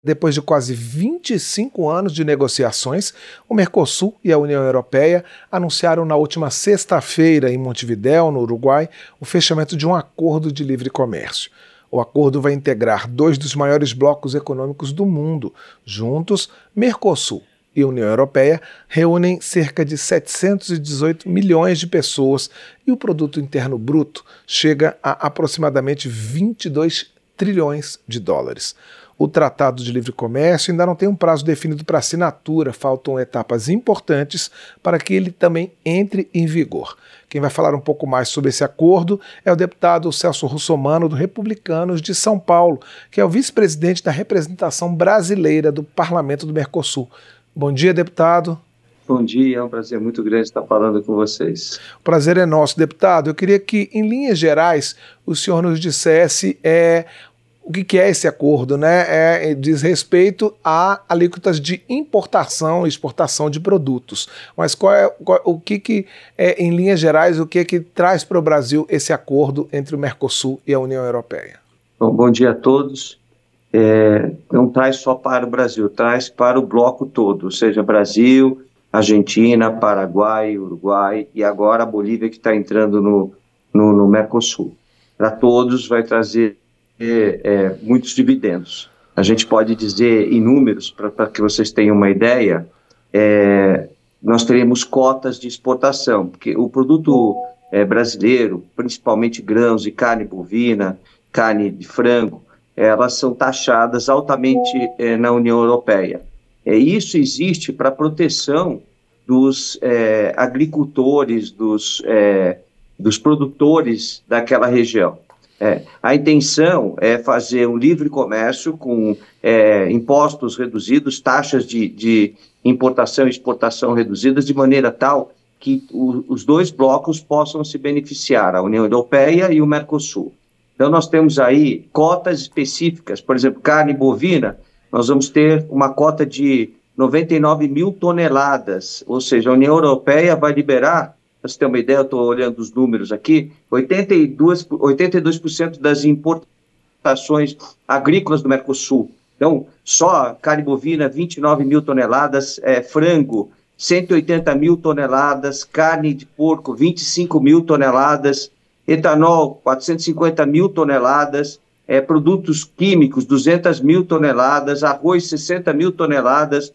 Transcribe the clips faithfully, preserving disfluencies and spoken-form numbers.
Depois de quase vinte e cinco anos de negociações, o Mercosul e a União Europeia anunciaram na última sexta-feira, em Montevidéu, no Uruguai, o fechamento de um acordo de livre comércio. O acordo vai integrar dois dos maiores blocos econômicos do mundo. Juntos, Mercosul e União Europeia reúnem cerca de setecentos e dezoito milhões de pessoas e o produto interno bruto chega a aproximadamente vinte e dois trilhões de dólares. O Tratado de Livre Comércio ainda não tem um prazo definido para assinatura, faltam etapas importantes para que ele também entre em vigor. Quem vai falar um pouco mais sobre esse acordo é o deputado Celso Russomano, do Republicanos de São Paulo, que é o vice-presidente da representação brasileira do Parlamento do Mercosul. Bom dia, deputado. Bom dia, é um prazer muito grande estar falando com vocês. O prazer é nosso, deputado. Eu queria que, em linhas gerais, o senhor nos dissesse é, o que, que é esse acordo, né? É, diz respeito a alíquotas de importação e exportação de produtos. Mas qual é, qual, o que, que é, em linhas gerais, o que, que traz para o Brasil esse acordo entre o Mercosul e a União Europeia? Bom, bom dia a todos. É, não traz só para o Brasil, traz para o bloco todo, ou seja, Brasil, Argentina, Paraguai, Uruguai e agora a Bolívia, que está entrando no, no, no Mercosul. Para todos vai trazer é, é, muitos dividendos. A gente pode dizer em números, para que vocês tenham uma ideia, é, nós teremos cotas de exportação, porque o produto é, brasileiro, principalmente grãos e carne bovina, carne de frango, elas são taxadas altamente é, na União Europeia. É, isso existe para proteção dos é, agricultores, dos, é, dos produtores daquela região. É, a intenção é fazer um livre comércio com é, impostos reduzidos, taxas de, de importação e exportação reduzidas, de maneira tal que o, os dois blocos possam se beneficiar, a União Europeia e o Mercosul. Então, nós temos aí cotas específicas, por exemplo, carne bovina, nós vamos ter uma cota de noventa e nove mil toneladas, ou seja, a União Europeia vai liberar, para você ter uma ideia, eu estou olhando os números aqui, oitenta e dois por cento das importações agrícolas do Mercosul. Então, só carne bovina, vinte e nove mil toneladas, é, frango, cento e oitenta mil toneladas, carne de porco, vinte e cinco mil toneladas, etanol, quatrocentos e cinquenta mil toneladas, é, produtos químicos, duzentas mil toneladas, arroz, sessenta mil toneladas,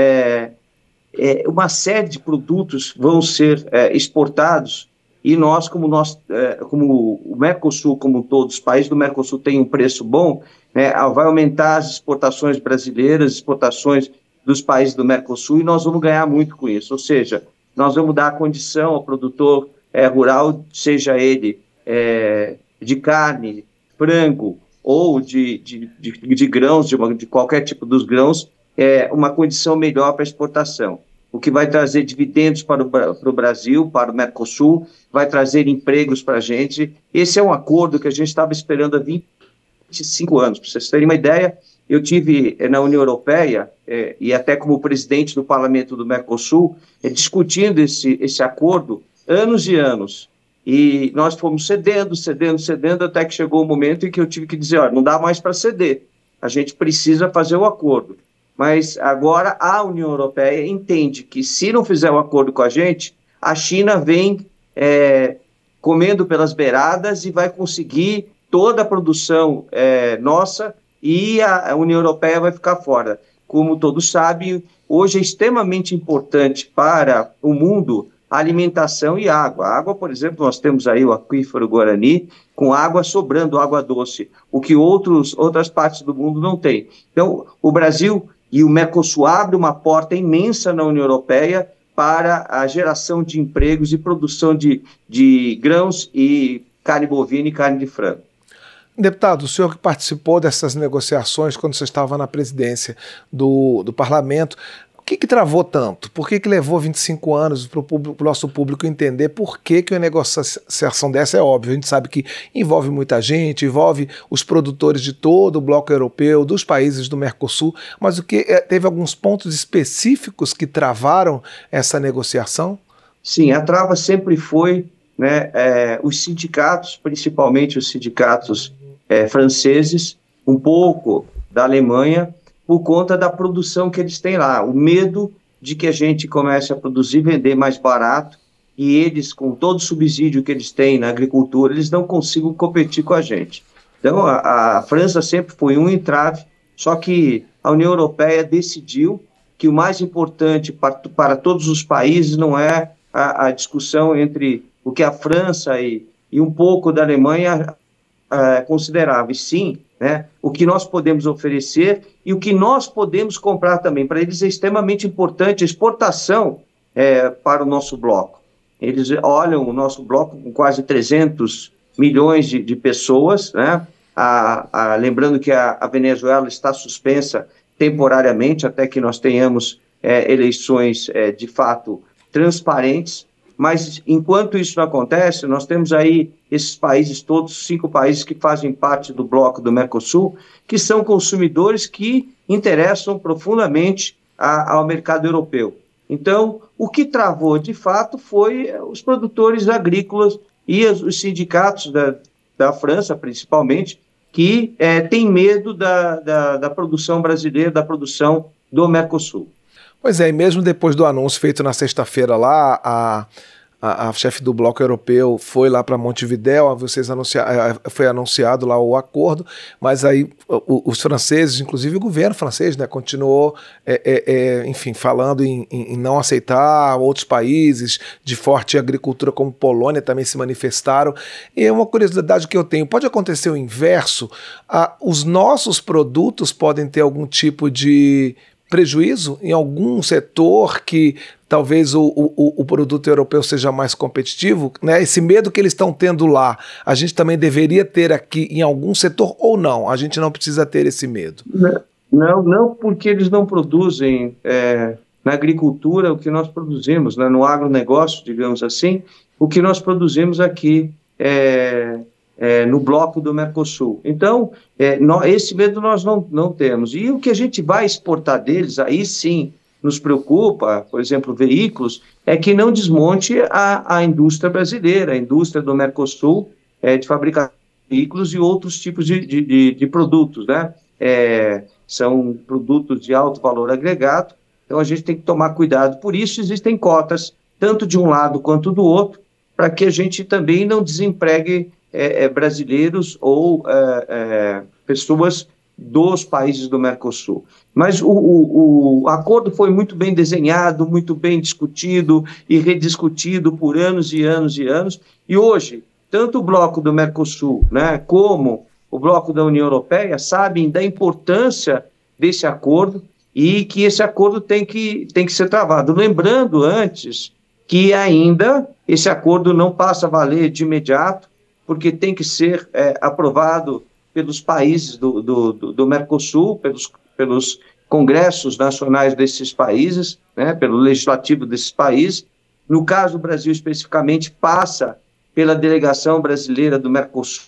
é, é, uma série de produtos vão ser é, exportados e nós, como, nós é, como o Mercosul, como todos os países do Mercosul têm um preço bom, né, vai aumentar as exportações brasileiras, exportações dos países do Mercosul e nós vamos ganhar muito com isso, ou seja, nós vamos dar a condição ao produtor É, rural, seja ele é, de carne, frango ou de, de, de, de grãos, de, uma, de qualquer tipo dos grãos, é uma condição melhor para exportação. O que vai trazer dividendos para o, para o Brasil, para o Mercosul, vai trazer empregos para a gente. Esse é um acordo que a gente estava esperando há vinte e cinco anos. Para vocês terem uma ideia, eu tive é, na União Europeia, é, e até como presidente do Parlamento do Mercosul, é, discutindo esse, esse acordo anos e anos, e nós fomos cedendo, cedendo, cedendo, até que chegou o momento em que eu tive que dizer, olha, não dá mais para ceder, a gente precisa fazer o acordo. Mas agora a União Europeia entende que se não fizer o acordo com a gente, a China vem é, comendo pelas beiradas e vai conseguir toda a produção é, nossa e a, a União Europeia vai ficar fora. Como todos sabem, hoje é extremamente importante para o mundo alimentação e água. A água, por exemplo, nós temos aí o aquífero Guarani com água sobrando, água doce, o que outros, outras partes do mundo não têm. Então, o Brasil e o Mercosul abrem uma porta imensa na União Europeia para a geração de empregos e produção de, de grãos e carne bovina e carne de frango. Deputado, o senhor que participou dessas negociações quando você estava na presidência do, do parlamento, o que, que travou tanto? Por que, que levou vinte e cinco anos para o nosso público entender por que, que uma negociação dessa é óbvia? A gente sabe que envolve muita gente, envolve os produtores de todo o bloco europeu, dos países do Mercosul, mas o que teve alguns pontos específicos que travaram essa negociação? Sim, a trava sempre foi, né, é, os sindicatos, principalmente os sindicatos é, franceses, um pouco da Alemanha, por conta da produção que eles têm lá, o medo de que a gente comece a produzir e vender mais barato, e eles, com todo o subsídio que eles têm na agricultura, eles não consigam competir com a gente. Então, a, a França sempre foi um entrave, só que a União Europeia decidiu que o mais importante para, para todos os países não é a, a discussão entre o que a França e, e um pouco da Alemanha uh, consideravam, e sim, né, o que nós podemos oferecer e o que nós podemos comprar também. Para eles é extremamente importante a exportação é, para o nosso bloco. Eles olham o nosso bloco com quase trezentos milhões de, de pessoas, né? a, a, lembrando que a, a Venezuela está suspensa temporariamente até que nós tenhamos é, eleições é, de fato transparentes, mas enquanto isso não acontece, nós temos aí esses países todos, cinco países que fazem parte do bloco do Mercosul, que são consumidores que interessam profundamente a, ao mercado europeu. Então, o que travou de fato foi os produtores agrícolas e os, os sindicatos da, da França, principalmente, que é, têm medo da, da, da produção brasileira, da produção do Mercosul. Pois é, e mesmo depois do anúncio feito na sexta-feira lá, a, a, a chefe do bloco europeu foi lá para Montevidéu, vocês anuncia, foi anunciado lá o acordo, mas aí o, os franceses, inclusive o governo francês, né, continuou, é, é, é, enfim, falando em, em, em não aceitar. Outros países de forte agricultura como Polônia também se manifestaram. E uma curiosidade que eu tenho, pode acontecer o inverso? Ah, os nossos produtos podem ter algum tipo de prejuízo em algum setor que talvez o, o, o produto europeu seja mais competitivo, né? Esse medo que eles estão tendo lá, a gente também deveria ter aqui em algum setor ou não? A gente não precisa ter esse medo? Não, não, porque eles não produzem é, na agricultura o que nós produzimos, né? No agronegócio, digamos assim, o que nós produzimos aqui é, é, no bloco do Mercosul. Então, é, nós, esse medo nós não, não temos. E o que a gente vai exportar deles, aí sim, nos preocupa, por exemplo, veículos, é que não desmonte a, a indústria brasileira, a indústria do Mercosul, é, de fabricação de veículos e outros tipos de, de, de, de produtos, né? É, são produtos de alto valor agregado, então a gente tem que tomar cuidado. Por isso existem cotas, tanto de um lado quanto do outro, para que a gente também não desempregue é, é, brasileiros ou é, é, pessoas dos países do Mercosul. Mas o, o, o acordo foi muito bem desenhado, muito bem discutido e rediscutido por anos e anos e anos, e hoje, tanto o bloco do Mercosul, né, como o bloco da União Europeia sabem da importância desse acordo e que esse acordo tem que, tem que ser travado. Lembrando antes que ainda esse acordo não passa a valer de imediato, porque tem que ser é, aprovado pelos países do, do, do Mercosul, pelos, pelos congressos nacionais desses países, né, pelo legislativo desses países. No caso do Brasil, especificamente, passa pela delegação brasileira do Mercosul,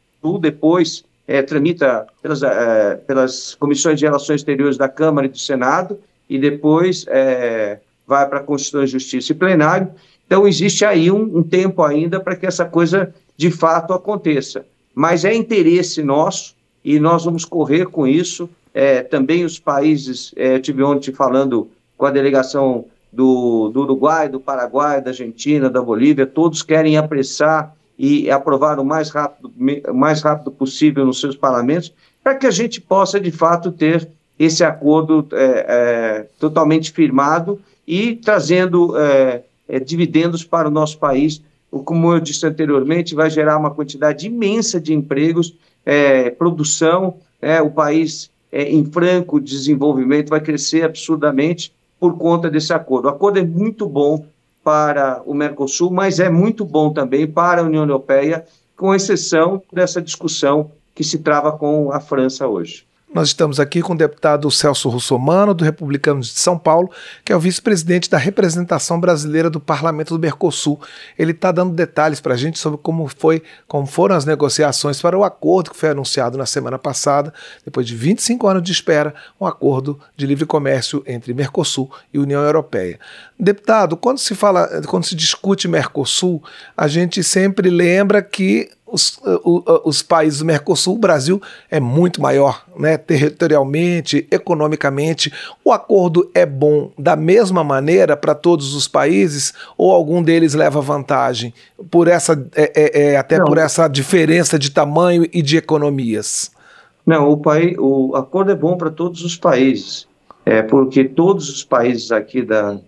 depois é, tramita pelas, é, pelas comissões de relações exteriores da Câmara e do Senado, e depois é, vai para a Constituição e Justiça e plenário. Então, existe aí um, um tempo ainda para que essa coisa de fato aconteça. Mas é interesse nosso e nós vamos correr com isso. É, também os países, é, eu tive ontem falando com a delegação do, do Uruguai, do Paraguai, da Argentina, da Bolívia, todos querem apressar e aprovar o mais rápido, o mais rápido possível nos seus parlamentos, para que a gente possa, de fato, ter esse acordo é, é, totalmente firmado e trazendo é, é, dividendos para o nosso país. Como eu disse anteriormente, vai gerar uma quantidade imensa de empregos, é, produção, é, o país é, em franco desenvolvimento vai crescer absurdamente por conta desse acordo. O acordo é muito bom para o Mercosul, mas é muito bom também para a União Europeia, com exceção dessa discussão que se trava com a França hoje. Nós estamos aqui com o deputado Celso Russomano, do Republicanos de São Paulo, que é o vice-presidente da representação brasileira do Parlamento do Mercosul. Ele está dando detalhes para a gente sobre como, foi, como foram as negociações para o acordo que foi anunciado na semana passada, depois de vinte e cinco anos de espera, um acordo de livre comércio entre Mercosul e União Europeia. Deputado, quando se fala, quando se discute Mercosul, a gente sempre lembra que os, o, os países do Mercosul, o Brasil é muito maior, né, territorialmente, economicamente. O acordo é bom da mesma maneira para todos os países ou algum deles leva vantagem por essa, é, é, é, até Não. por essa diferença de tamanho e de economias? Não, o, país, o acordo é bom para todos os países, é, porque todos os países aqui da,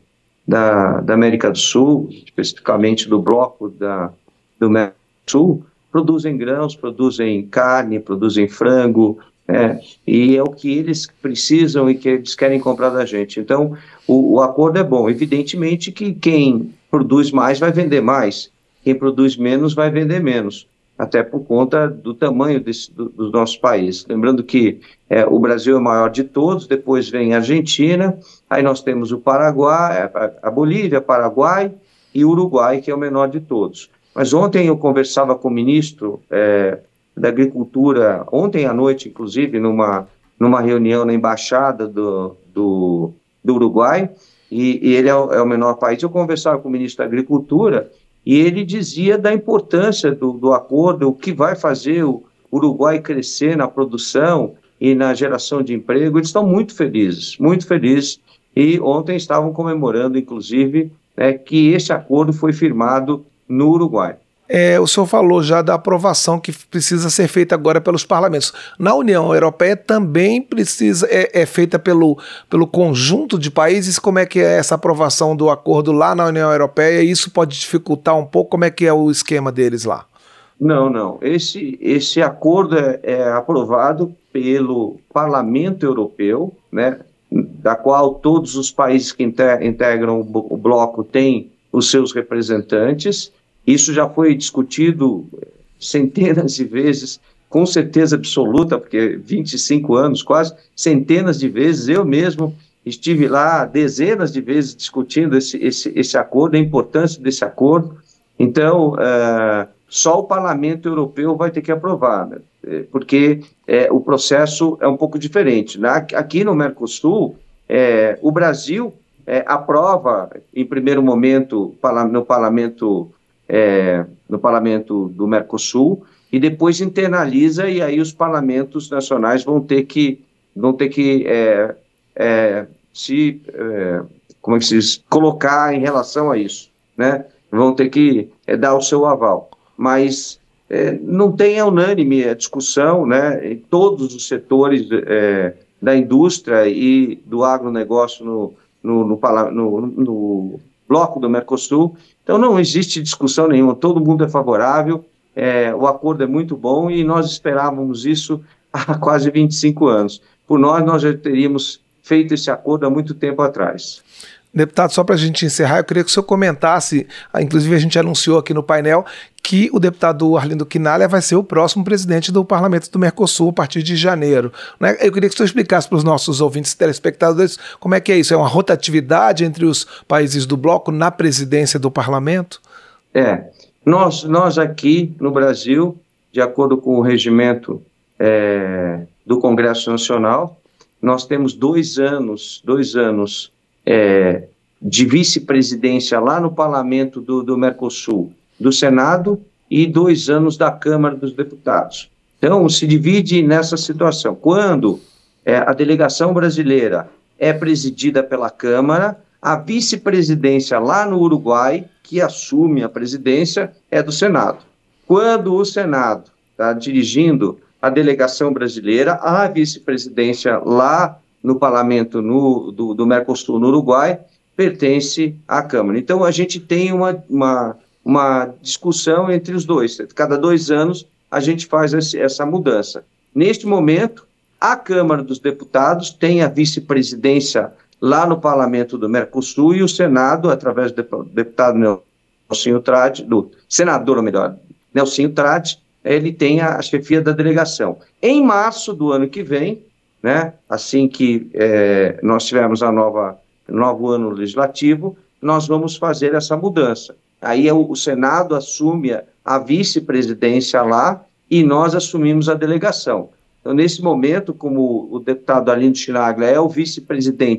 da, da América do Sul, especificamente do bloco da, do Mercosul, produzem grãos, produzem carne, produzem frango, é, e é o que eles precisam e que eles querem comprar da gente. Então, o, o acordo é bom. Evidentemente que quem produz mais vai vender mais, quem produz menos vai vender menos, até por conta do tamanho desse, do, do nosso país. Lembrando que é, o Brasil é o maior de todos, depois vem a Argentina, aí nós temos o Paraguai, a, a Bolívia, Paraguai e o Uruguai, que é o menor de todos. Mas ontem eu conversava com o ministro é, da Agricultura, ontem à noite, inclusive, numa, numa reunião na Embaixada do, do, do Uruguai, e, e ele é o, é o menor país. Eu conversava com o ministro da Agricultura e ele dizia da importância do, do acordo, o que vai fazer o Uruguai crescer na produção e na geração de emprego. Eles estão muito felizes, muito felizes, e ontem estavam comemorando, inclusive, né, que esse acordo foi firmado no Uruguai. É, o senhor falou já da aprovação que precisa ser feita agora pelos parlamentos. Na União Europeia também precisa, é, é feita pelo, pelo conjunto de países. Como é que é essa aprovação do acordo lá na União Europeia? Isso pode dificultar um pouco? Como é que é o esquema deles lá? Não, não. Esse, esse acordo é, é aprovado pelo Parlamento Europeu, né, da qual todos os países que integram o bloco têm os seus representantes. Isso já foi discutido centenas de vezes, com certeza absoluta, porque vinte e cinco anos, quase centenas de vezes, eu mesmo estive lá dezenas de vezes discutindo esse, esse, esse acordo, a importância desse acordo. Então, uh, só o Parlamento Europeu vai ter que aprovar, né? Porque é, o processo é um pouco diferente. Na, aqui no Mercosul, é, o Brasil é, aprova, em primeiro momento, no Parlamento É, no parlamento do Mercosul, e depois internaliza, e aí os parlamentos nacionais vão ter que, vão ter que é, é, se, é, como é que se diz, colocar em relação a isso, né? Vão ter que é, dar o seu aval. Mas é, não tem a unânime a discussão, né, em todos os setores é, da indústria e do agronegócio no, no, no, no, no bloco do Mercosul. Então, não existe discussão nenhuma, todo mundo é favorável, é, o acordo é muito bom e nós esperávamos isso há quase vinte e cinco anos. Por nós, nós já teríamos feito esse acordo há muito tempo atrás. Deputado, só para a gente encerrar, eu queria que o senhor comentasse, inclusive a gente anunciou aqui no painel, que o deputado Arlindo Quinalha vai ser o próximo presidente do Parlamento do Mercosul a partir de janeiro, né? Eu queria que o senhor explicasse para os nossos ouvintes e telespectadores como é que é isso, é uma rotatividade entre os países do bloco na presidência do Parlamento? É, nós, nós aqui no Brasil, de acordo com o regimento é, do Congresso Nacional, nós temos dois anos, dois anos É, de vice-presidência lá no Parlamento do, do Mercosul, do Senado, e dois anos da Câmara dos Deputados. Então, se divide nessa situação. Quando é, a delegação brasileira é presidida pela Câmara, a vice-presidência lá no Uruguai, que assume a presidência, é do Senado. Quando o Senado está dirigindo a delegação brasileira, a vice-presidência lá no parlamento no, do, do Mercosul no Uruguai, pertence à Câmara. Então, a gente tem uma, uma, uma discussão entre os dois. Cada dois anos, a gente faz esse, essa mudança. Neste momento, a Câmara dos Deputados tem a vice-presidência lá no parlamento do Mercosul e o Senado, através do deputado Nelsinho Trade, do senador, ou melhor, Nelsinho Trade, ele tem a, a chefia da delegação. Em março do ano que vem, né, assim que é, nós tivermos a nova novo ano legislativo, nós vamos fazer essa mudança. Aí o, o Senado assume a, a vice-presidência lá e nós assumimos a delegação. Então, nesse momento, como o deputado Arlindo Quinalha é o vice-presidente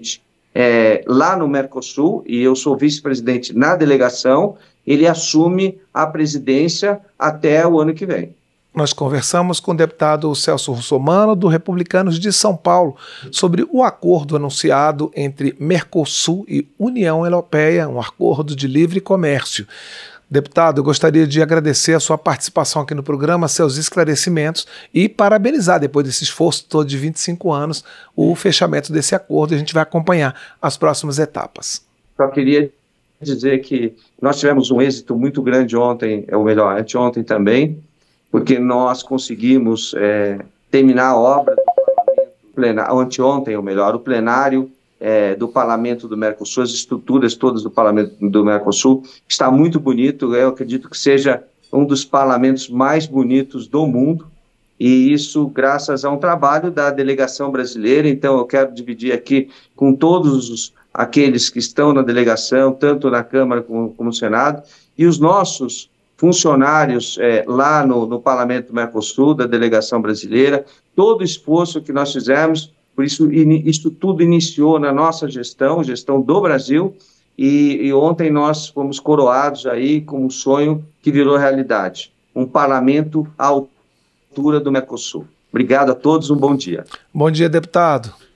é, lá no Mercosul, e eu sou vice-presidente na delegação, ele assume a presidência até o ano que vem. Nós conversamos com o deputado Celso Russomano, do Republicanos de São Paulo, sobre o acordo anunciado entre Mercosul e União Europeia, um acordo de livre comércio. Deputado, eu gostaria de agradecer a sua participação aqui no programa, seus esclarecimentos e parabenizar, depois desse esforço todo de vinte e cinco anos, o fechamento desse acordo. A gente vai acompanhar as próximas etapas. Só queria dizer que nós tivemos um êxito muito grande ontem, ou melhor, anteontem também, porque nós conseguimos é, terminar a obra do parlamento plenário, anteontem, ou melhor, o plenário é, do Parlamento do Mercosul, as estruturas todas do Parlamento do Mercosul, está muito bonito, eu acredito que seja um dos parlamentos mais bonitos do mundo, e isso graças a um trabalho da delegação brasileira. Então eu quero dividir aqui com todos os, aqueles que estão na delegação, tanto na Câmara como, como no Senado, e os nossos funcionários é, lá no, no Parlamento do Mercosul, da delegação brasileira, todo o esforço que nós fizemos, por isso in, isso tudo iniciou na nossa gestão, gestão do Brasil, e, e ontem nós fomos coroados aí com um sonho que virou realidade, um parlamento à altura do Mercosul. Obrigado a todos, um bom dia. Bom dia, deputado.